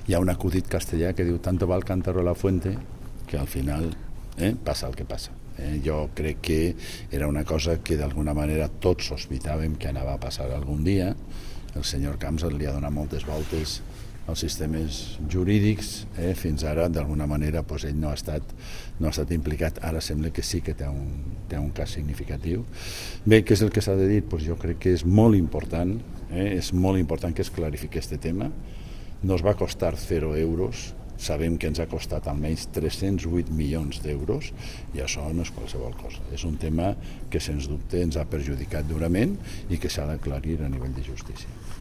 Hi ha un acudit castellà que diu tanto va el cántaro a la fuente que al final passa el que passa. Jo crec que era una cosa que d'alguna manera tots sospitàvem que anava a passar algun dia. El senyor Camps li ha donat moltes voltes als sistemes jurídics, fins ara d'alguna manera ell no ha estat implicat. Ara sembla que sí que té un cas significatiu. Bé, què és el que s'ha de dir? Jo crec que és molt important que es clarifiqui aquest tema. No es va costar 0 euros, sabem que ens ha costat almenys 308 milions d'euros i això no és qualsevol cosa. És un tema que sens dubte ens ha perjudicat durament i que s'ha d'aclarir a nivell de justícia.